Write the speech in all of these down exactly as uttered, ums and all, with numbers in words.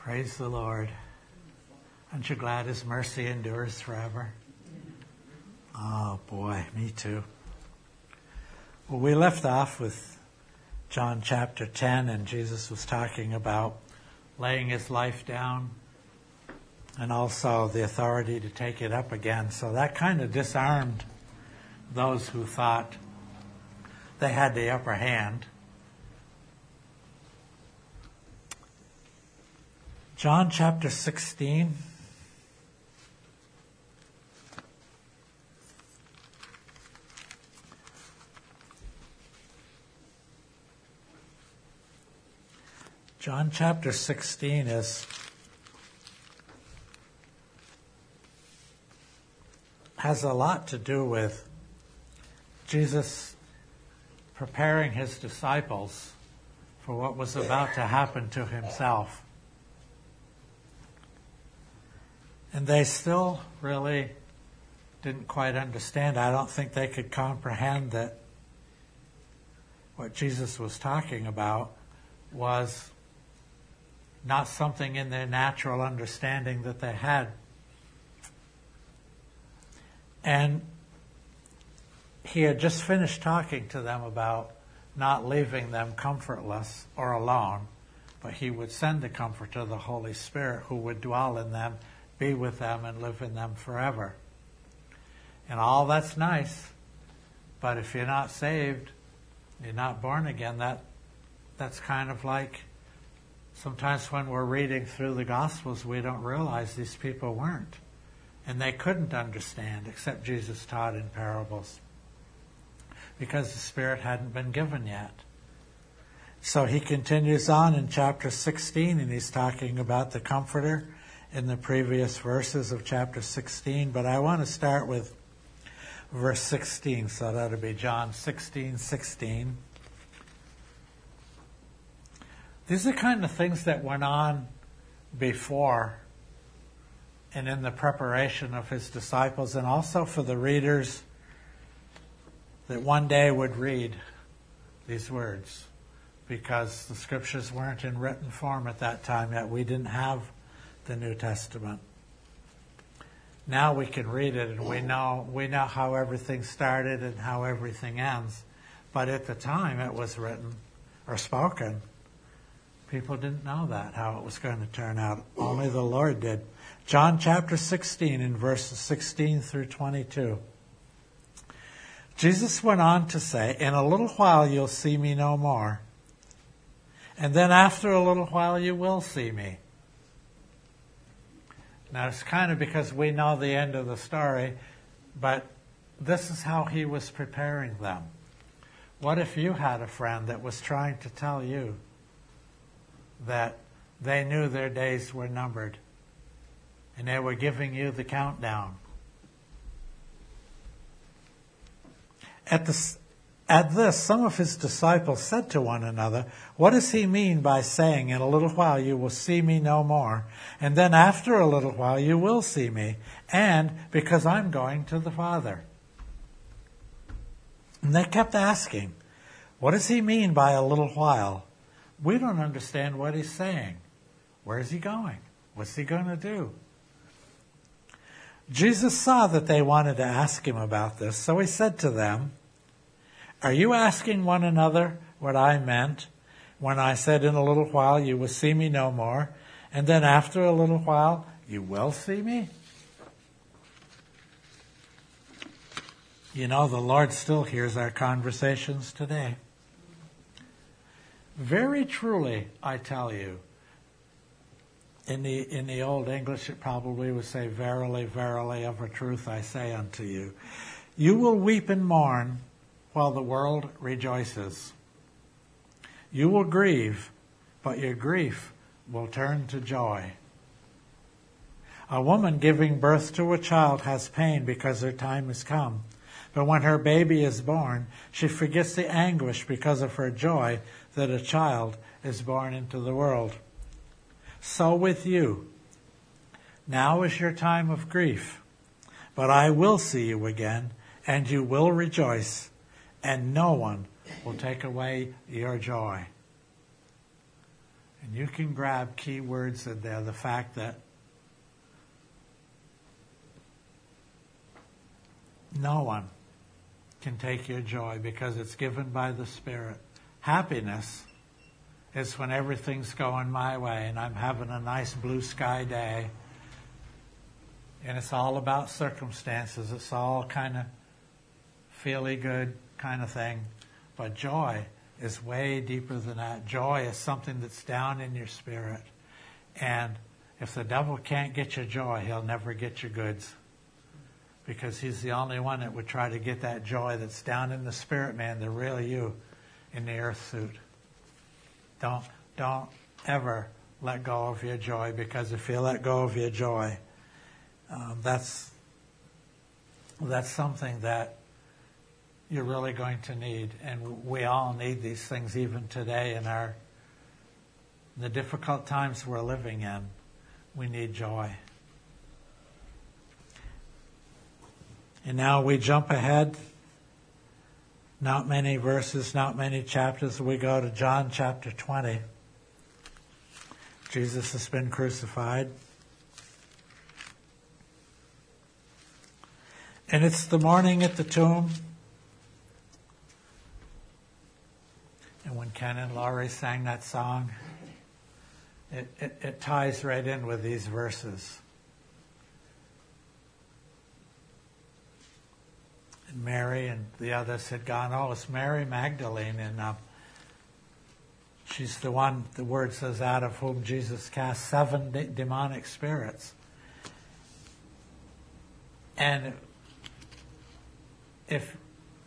Praise the Lord. Aren't you glad His mercy endures forever? Oh boy, me too. Well, we left off with John chapter ten, and Jesus was talking about laying His life down and also the authority to take it up again. So that kind of disarmed those who thought they had the upper hand. John chapter sixteen. John chapter sixteen is has a lot to do with Jesus preparing His disciples for what was about to happen to Himself. And they still really didn't quite understand. I don't think they could comprehend that what Jesus was talking about was not something in their natural understanding that they had. And He had just finished talking to them about not leaving them comfortless or alone, but He would send the Comforter, the Holy Spirit, who would dwell in them, be with them, and live in them forever. And all that's nice, but if you're not saved, you're not born again, that that's kind of like sometimes when we're reading through the Gospels, we don't realize these people weren't. And they couldn't understand, except Jesus taught in parables, because the Spirit hadn't been given yet. So He continues on in chapter sixteen, and He's talking about the Comforter in the previous verses of chapter sixteen. But I want to start with verse sixteen, so that would be John sixteen sixteen. These are the kind of things that went on before and in the preparation of His disciples, and also for the readers that one day would read these words, because the Scriptures weren't in written form at that time yet. We didn't have the New Testament. Now we can read it, and we know we know how everything started and how everything ends. But at the time it was written or spoken, people didn't know that, how it was going to turn out. Only the Lord did. John chapter sixteen, in verses sixteen through twenty-two. Jesus went on to say, "In a little while you'll see me no more, and then after a little while you will see me." Now it's kind of because we know the end of the story, but this is how He was preparing them. What if you had a friend that was trying to tell you that they knew their days were numbered, and they were giving you the countdown? At this, at this, some of His disciples said to one another, "What does He mean by saying, 'In a little while you will see me no more, and then after a little while you will see me, and because I'm going to the Father?'" And they kept asking, "What does He mean by a little while? We don't understand what He's saying. Where is He going? What's He going to do?" Jesus saw that they wanted to ask Him about this, so He said to them, "Are you asking one another what I meant when I said, 'In a little while you will see me no more, and then after a little while you will see me'?" You know, the Lord still hears our conversations today. Very truly, I tell you, in the in the Old English it probably would say, "Verily, verily, of a truth I say unto you, you will weep and mourn while the world rejoices. You will grieve, but your grief will turn to joy. A woman giving birth to a child has pain because her time has come. But when her baby is born, she forgets the anguish because of her joy that a child is born into the world. So with you. Now is your time of grief, but I will see you again, and you will rejoice, and no one will take away your joy." And you can grab key words in there. The fact that no one can take your joy because it's given by the Spirit. Happiness is when everything's going my way and I'm having a nice blue sky day. And it's all about circumstances. It's all kind of feely good kind of thing. But joy is way deeper than that. Joy is something that's down in your spirit. And if the devil can't get your joy, he'll never get your goods. Because he's the only one that would try to get that joy that's down in the spirit, man, the real you, in the earth suit. Don't, don't ever let go of your joy, because if you let go of your joy, um, that's that's something that you're really going to need. And we all need these things even today in our the difficult times we're living in. We need joy. And now we jump ahead. Not many verses, not many chapters. We go to John chapter twenty. Jesus has been crucified. And it's the morning at the tomb. And when Ken and Laurie sang that song, it, it, it ties right in with these verses. And Mary and the others had gone, oh, it's Mary Magdalene, and uh, she's the one, the word says, out of whom Jesus cast seven de- demonic spirits. And if,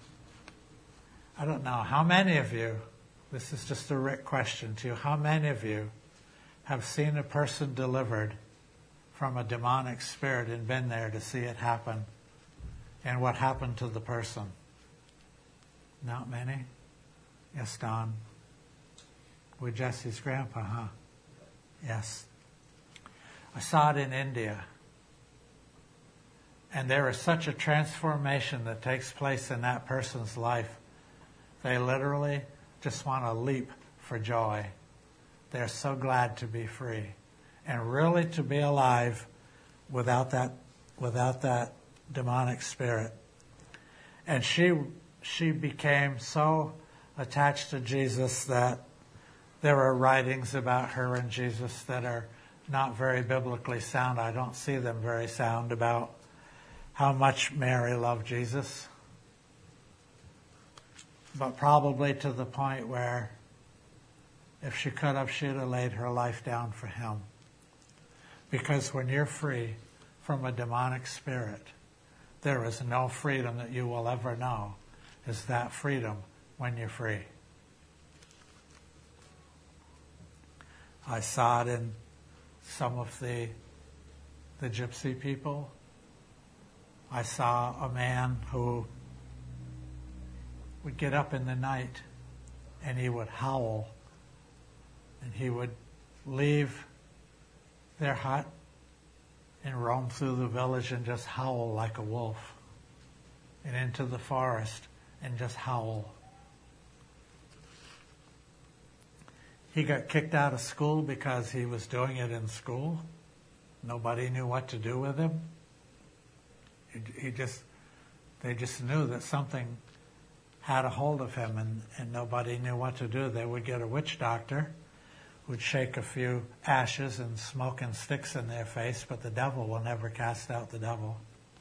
I don't know, how many of you, this is just a Rick question to you, how many of you have seen a person delivered from a demonic spirit and been there to see it happen? And what happened to the person? Not many? Yes, Don? With Jesse's grandpa, huh? Yes. I saw it in India. And there is such a transformation that takes place in that person's life. They literally just want to leap for joy. They're so glad to be free. And really to be alive without that, without that demonic spirit. And she she became so attached to Jesus that there are writings about her and Jesus that are not very biblically sound. I don't see them very sound about how much Mary loved Jesus. But probably to the point where if she could have, she'd have laid her life down for him. Because when you're free from a demonic spirit, there is no freedom that you will ever know. Is that freedom when you're free. I saw it in some of the the gypsy people. I saw a man who would get up in the night and he would howl, and he would leave their hut and roam through the village and just howl like a wolf, and into the forest and just howl. He got kicked out of school because he was doing it in school. Nobody knew what to do with him. He, he just, they just knew that something had a hold of him, and, and nobody knew what to do. They would get a witch doctor, would shake a few ashes and smoke and sticks in their face, but the devil will never cast out the devil.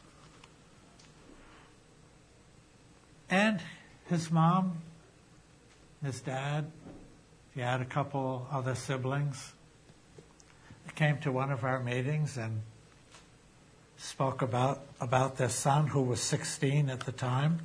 And his mom, his dad, he had a couple other siblings. They came to one of our meetings and spoke about, about their son, who was sixteen at the time.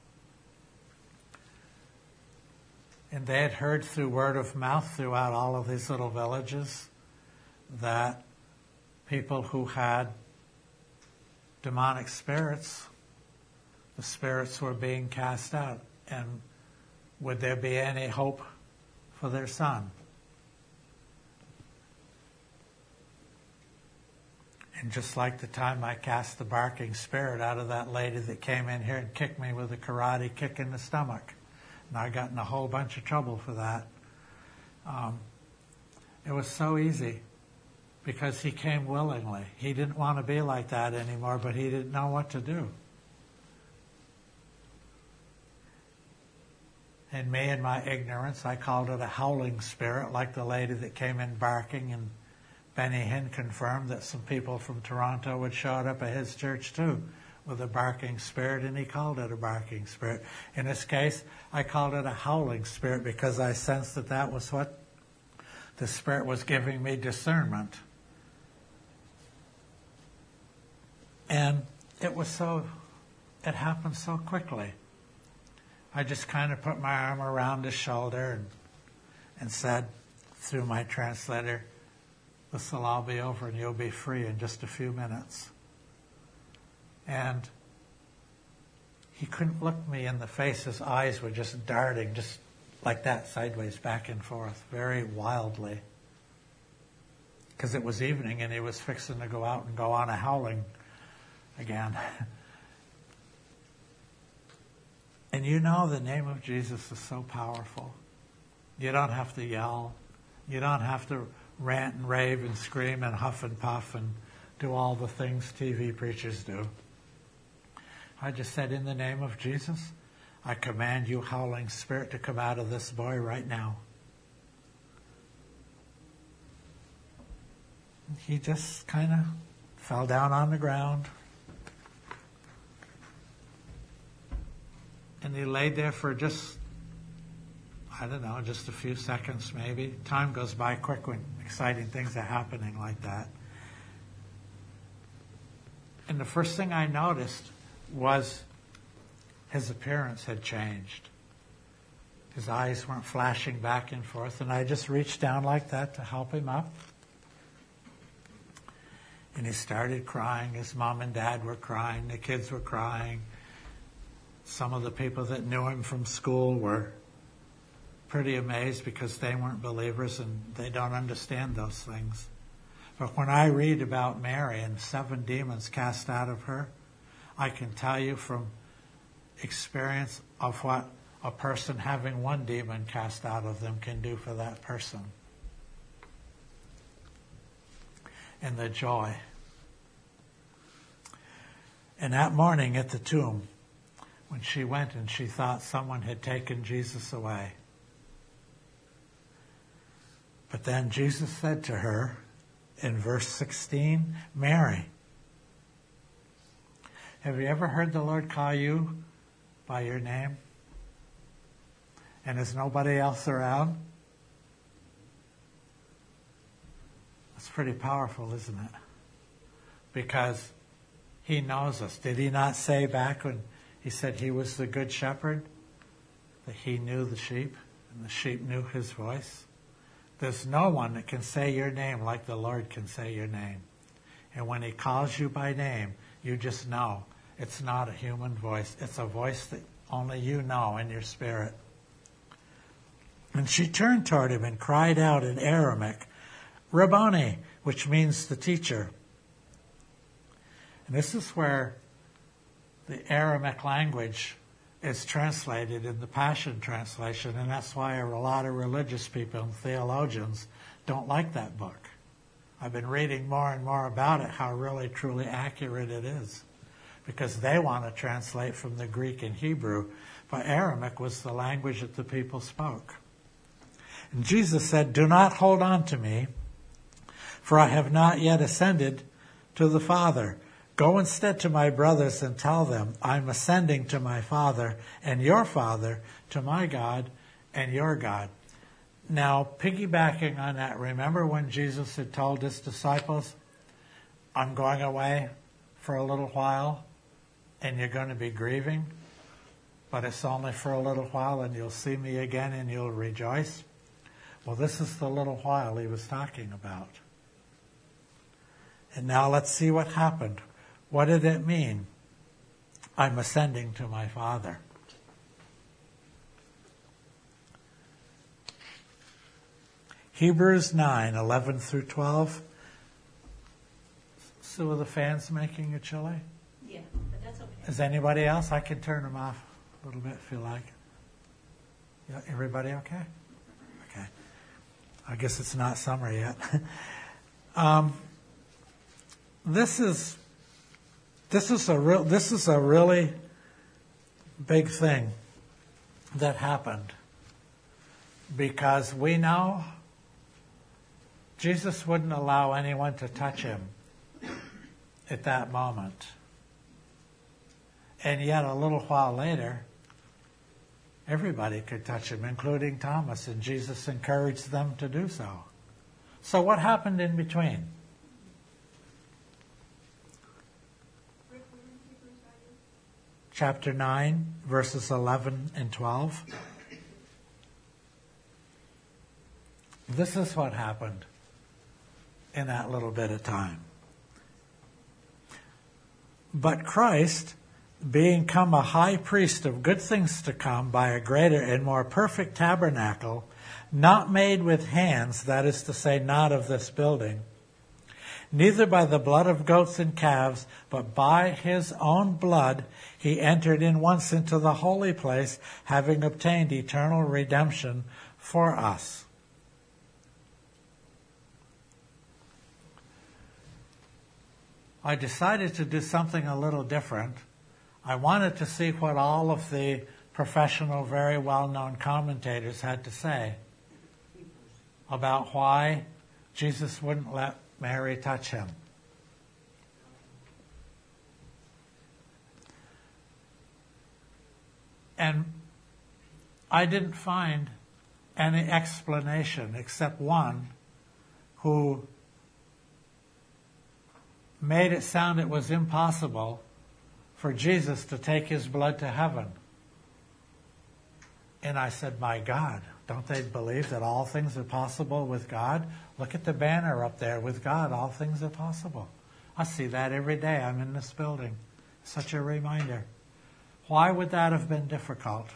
And they had heard through word of mouth throughout all of these little villages that people who had demonic spirits, the spirits were being cast out. And would there be any hope for their son? And just like the time I cast the barking spirit out of that lady that came in here and kicked me with a karate kick in the stomach. And I got in a whole bunch of trouble for that. Um, It was so easy because he came willingly. He didn't want to be like that anymore, but he didn't know what to do. And me, in my ignorance, I called it a howling spirit, like the lady that came in barking, and Benny Hinn confirmed that some people from Toronto had showed up at his church too with a barking spirit, and he called it a barking spirit. In this case, I called it a howling spirit because I sensed that that was what the Spirit was giving me, discernment. And it was so, it happened so quickly. I just kind of put my arm around his shoulder and, and said through my translator, "This will all be over and you'll be free in just a few minutes." And he couldn't look me in the face. His eyes were just darting, just like that, sideways, back and forth, very wildly. Because it was evening and he was fixing to go out and go on a howling again. And you know the name of Jesus is so powerful. You don't have to yell. You don't have to rant and rave and scream and huff and puff and do all the things T V preachers do. I just said, "In the name of Jesus, I command you, howling spirit, to come out of this boy right now." He just kind of fell down on the ground. And he laid there for just, I don't know, just a few seconds maybe. Time goes by quick when exciting things are happening like that. And the first thing I noticed was his appearance had changed. His eyes weren't flashing back and forth, and I just reached down like that to help him up. And he started crying. His mom and dad were crying. The kids were crying. Some of the people that knew him from school were pretty amazed because they weren't believers and they don't understand those things. But when I read about Mary and seven demons cast out of her, I can tell you from experience of what a person having one demon cast out of them can do for that person. And the joy. And that morning at the tomb, when she went and she thought someone had taken Jesus away. But then Jesus said to her in verse sixteen, "Mary." Have you ever heard the Lord call you by your name? And there's nobody else around? That's pretty powerful, isn't it? Because he knows us. Did he not say back when he said he was the good shepherd, that he knew the sheep and the sheep knew his voice? There's no one that can say your name like the Lord can say your name. And when he calls you by name, you just know it's not a human voice. It's a voice that only you know in your spirit. And she turned toward him and cried out in Aramaic, "Rabboni," which means the teacher. And this is where the Aramaic language is translated in the Passion Translation, and that's why a lot of religious people and theologians don't like that book. I've been reading more and more about it, how really truly accurate it is, because they want to translate from the Greek and Hebrew, but Aramaic was the language that the people spoke. And Jesus said, "Do not hold on to me, for I have not yet ascended to the Father. Go instead to my brothers and tell them, I'm ascending to my Father and your Father, to my God and your God." Now, piggybacking on that, remember when Jesus had told his disciples, "I'm going away for a little while and you're going to be grieving, but it's only for a little while and you'll see me again and you'll rejoice"? Well, this is the little while he was talking about. And now let's see what happened. What did it mean? I'm ascending to my Father. Hebrews nine, eleven through twelve. Sue, are the fans making you chilly? Yeah, but that's okay. Is anybody else? I can turn them off a little bit if you like. Yeah, everybody okay? Okay. I guess it's not summer yet. um, this is this is a real this is a really big thing that happened, because we know Jesus wouldn't allow anyone to touch him at that moment. And yet a little while later, everybody could touch him, including Thomas, and Jesus encouraged them to do so. So what happened in between? Chapter nine, verses eleven and twelve. This is what happened in that little bit of time. But Christ, being come a high priest of good things to come by a greater and more perfect tabernacle, not made with hands, that is to say, not of this building, neither by the blood of goats and calves, but by his own blood he entered in once into the holy place, having obtained eternal redemption for us. I decided to do something a little different. I wanted to see what all of the professional, very well-known commentators had to say about why Jesus wouldn't let Mary touch him. And I didn't find any explanation except one who made it sound it was impossible for Jesus to take his blood to heaven. And I said, my God, don't they believe that all things are possible with God? Look at the banner up there. With God, all things are possible. I see that every day. I'm in this building. Such a reminder. Why would that have been difficult?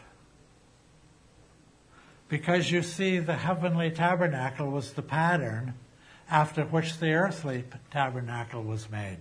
Because you see, the heavenly tabernacle was the pattern after which the earthly tabernacle was made.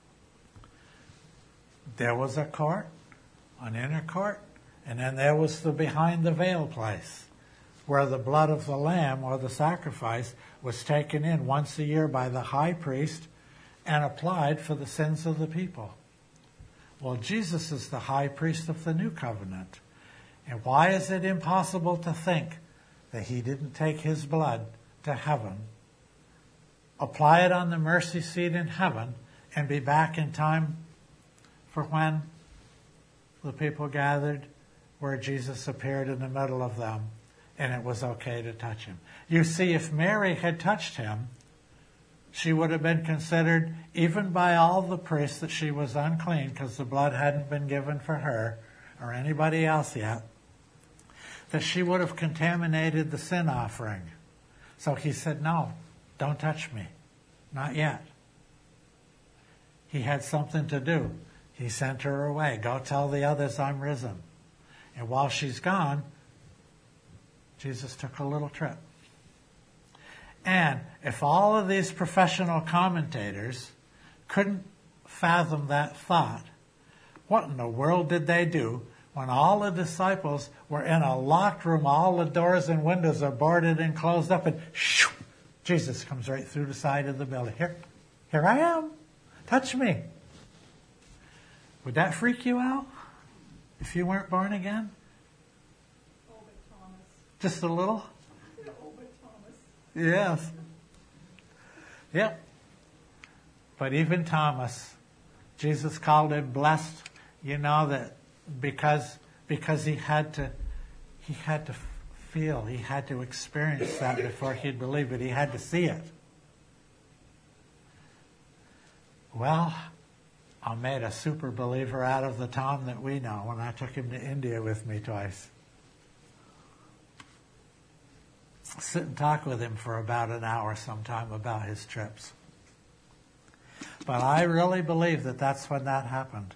There was a court, an inner court, and then there was the behind the veil place, where the blood of the lamb or the sacrifice was taken in once a year by the high priest and applied for the sins of the people. Well, Jesus is the high priest of the new covenant. And why is it impossible to think that he didn't take his blood to heaven, apply it on the mercy seat in heaven, and be back in time for when the people gathered where Jesus appeared in the middle of them and it was okay to touch him? You see, if Mary had touched him, she would have been considered, even by all the priests, that she was unclean because the blood hadn't been given for her or anybody else yet, that she would have contaminated the sin offering. So he said, no, don't touch me. Not yet. He had something to do. He sent her away. Go tell the others I'm risen. And while she's gone, Jesus took a little trip. And if all of these professional commentators couldn't fathom that thought, what in the world did they do when all the disciples were in a locked room, all the doors and windows are boarded and closed up, and shoo, Jesus comes right through the side of the building. Here, here I am. Touch me. Would that freak you out if you weren't born again? Oh, but Thomas. Just a little? Oh, but Thomas. Yes. Yep. But even Thomas, Jesus called him blessed. You know that because because he had to he had to feel, he had to experience that before he'd believe it. He had to see it. Well, I made a super believer out of the Tom that we know when I took him to India with me twice. Sit and talk with him for about an hour sometime about his trips. But I really believe that that's when that happened.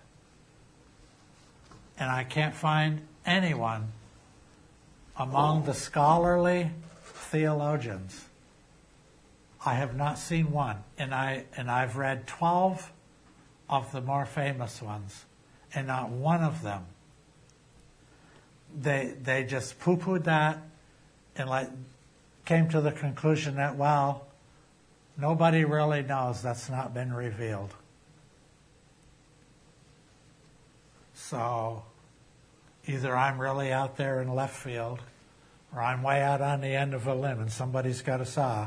And I can't find anyone among the scholarly theologians. I have not seen one. And, I, and I've read twelve of the more famous ones. And not one of them. They, they just poo-pooed that and like came to the conclusion that, well, nobody really knows. That's not been revealed. So either I'm really out there in left field, or I'm way out on the end of a limb and somebody's got a saw.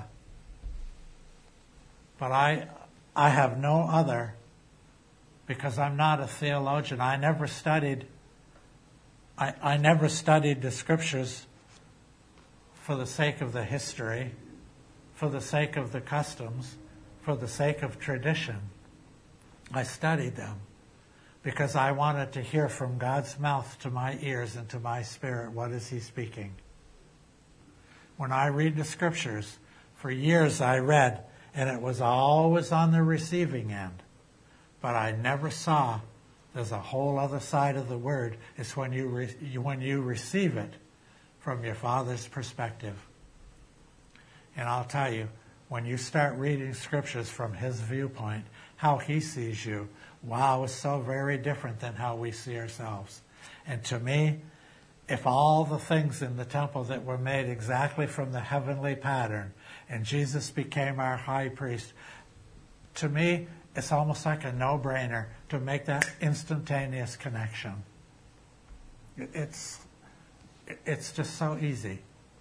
But I, I have no other, because I'm not a theologian. I never studied, I, I never studied the scriptures for the sake of the history, for the sake of the customs, for the sake of tradition. I studied them because I wanted to hear from God's mouth to my ears and to my spirit, what is he speaking? When I read the scriptures, for years I read, and it was always on the receiving end. But I never saw there's a whole other side of the word. It's when you, re, when you receive it from your Father's perspective. And I'll tell you, when you start reading scriptures from his viewpoint, how he sees you, wow, it's so very different than how we see ourselves. And to me, if all the things in the temple that were made exactly from the heavenly pattern, and Jesus became our high priest, to me, it's almost like a no-brainer to make that instantaneous connection. It's, it's just so easy.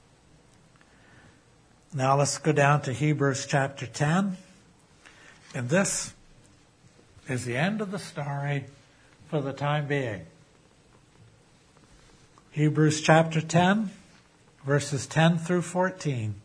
Now let's go down to Hebrews chapter ten. And this is the end of the story for the time being. Hebrews chapter ten, verses ten through fourteen.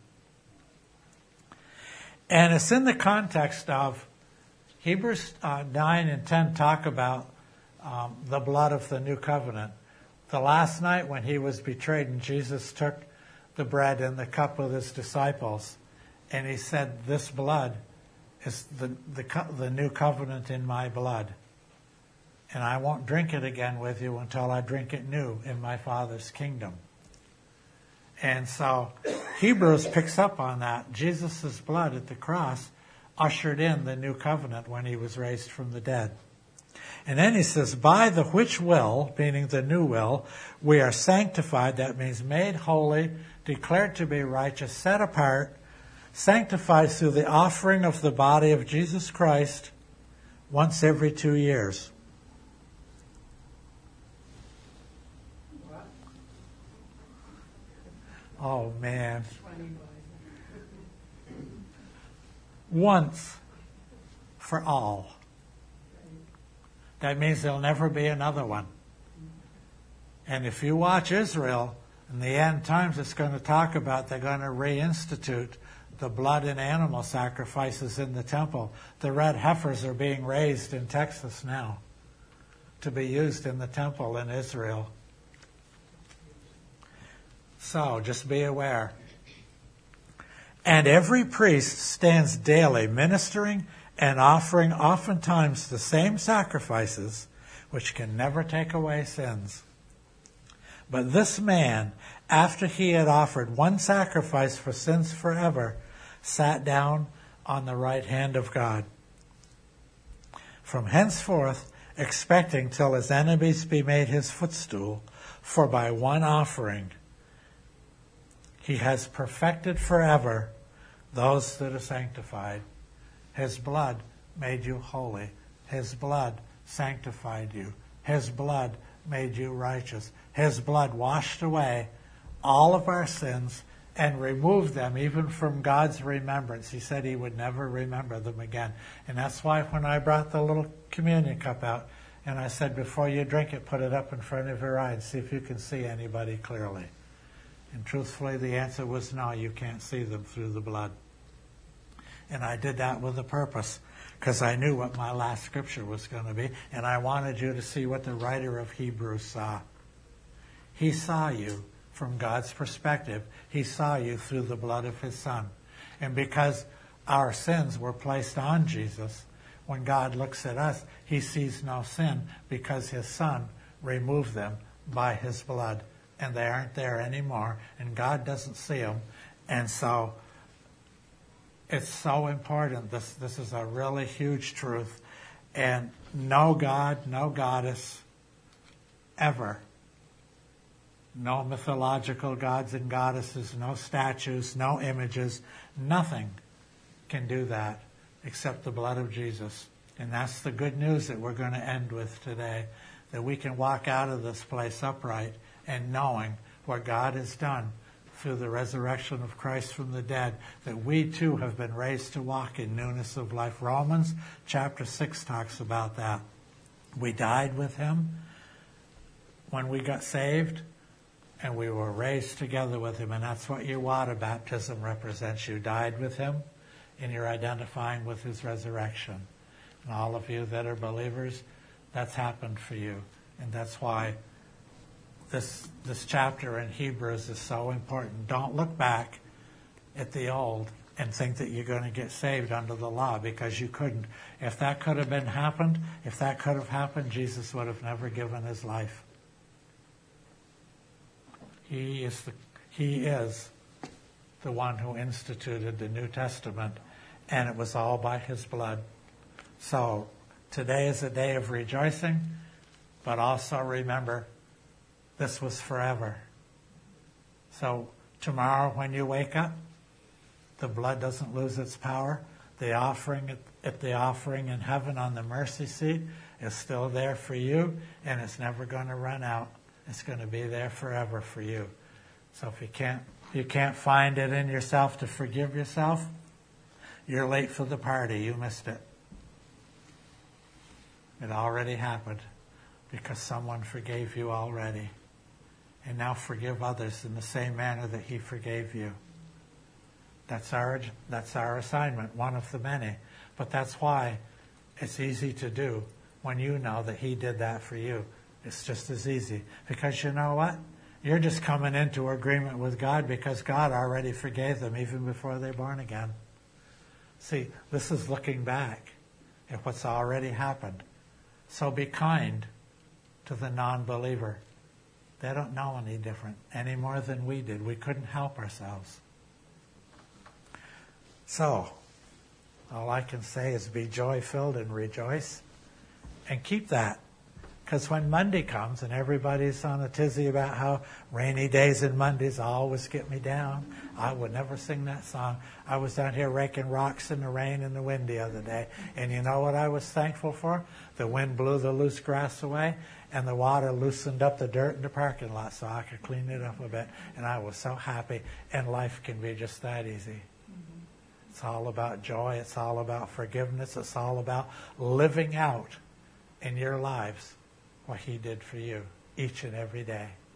And it's in the context of Hebrews uh, nine and ten talk about um, the blood of the new covenant. The last night when he was betrayed and Jesus took the bread and the cup with his disciples, and he said, this blood is the, the, the new covenant in my blood. And I won't drink it again with you until I drink it new in my Father's kingdom. And so Hebrews picks up on that. Jesus' blood at the cross ushered in the new covenant when he was raised from the dead. And then he says, by the which will, meaning the new will, we are sanctified. That means made holy, declared to be righteous, set apart, sanctified through the offering of the body of Jesus Christ once every two years. Oh, man. Once for all. That means there'll never be another one. And if you watch Israel, in the end times, it's going to talk about they're going to reinstitute the blood and animal sacrifices in the temple. The red heifers are being raised in Texas now to be used in the temple in Israel. So, just be aware. And every priest stands daily ministering and offering oftentimes the same sacrifices, which can never take away sins. But this man, after he had offered one sacrifice for sins forever, sat down on the right hand of God. From henceforth, expecting till his enemies be made his footstool, for by one offering he has perfected forever those that are sanctified. His blood made you holy. His blood sanctified you. His blood made you righteous. His blood washed away all of our sins and removed them even from God's remembrance. He said he would never remember them again. And that's why when I brought the little communion cup out and I said, before you drink it, put it up in front of your eye and see if you can see anybody clearly. And truthfully, the answer was no, you can't see them through the blood. And I did that with a purpose, because I knew what my last scripture was going to be, and I wanted you to see what the writer of Hebrews saw. He saw you from God's perspective. He saw you through the blood of his Son. And because our sins were placed on Jesus, when God looks at us, he sees no sin because his Son removed them by his blood. And they aren't there anymore, and God doesn't see them. And so it's so important. This, this is a really huge truth. And no God, no goddess ever no mythological gods and goddesses, no statues, no images, nothing can do that except the blood of Jesus. And that's the good news that we're going to end with today, that we can walk out of this place upright and knowing what God has done through the resurrection of Christ from the dead, that we too have been raised to walk in newness of life. Romans chapter six talks about that. We died with him when we got saved, and we were raised together with him, and that's what your water baptism represents. You died with him, and you're identifying with his resurrection. And all of you that are believers, that's happened for you. And that's why this this chapter in Hebrews is so important. Don't look back at the old and think that you're going to get saved under the law, because you couldn't. If that could have been happened, if that could have happened, Jesus would have never given his life. He is the he is the one who instituted the New Testament, and it was all by his blood. So today is a day of rejoicing, but also remember, this was forever. So tomorrow when you wake up, the blood doesn't lose its power. The offering at, at the offering in heaven on the mercy seat is still there for you, and it's never going to run out. It's going to be there forever for you. So if you can't you can't find it in yourself to forgive yourself, you're late for the party. You missed it. It already happened because someone forgave you already. And now forgive others in the same manner that he forgave you. That's our that's our assignment, one of the many. But that's why it's easy to do when you know that he did that for you. It's just as easy. Because you know what? You're just coming into agreement with God because God already forgave them even before they're born again. See, this is looking back at what's already happened. So be kind to the non-believer. They don't know any different, any more than we did. We couldn't help ourselves. So, all I can say is be joy-filled and rejoice. And keep that. Because when Monday comes and everybody's on a tizzy about how rainy days and Mondays always get me down, I would never sing that song. I was down here raking rocks in the rain and the wind the other day. And you know what I was thankful for? The wind blew the loose grass away, and the water loosened up the dirt in the parking lot so I could clean it up a bit. And I was so happy. And life can be just that easy. Mm-hmm. It's all about joy. It's all about forgiveness. It's all about living out in your lives what he did for you each and every day.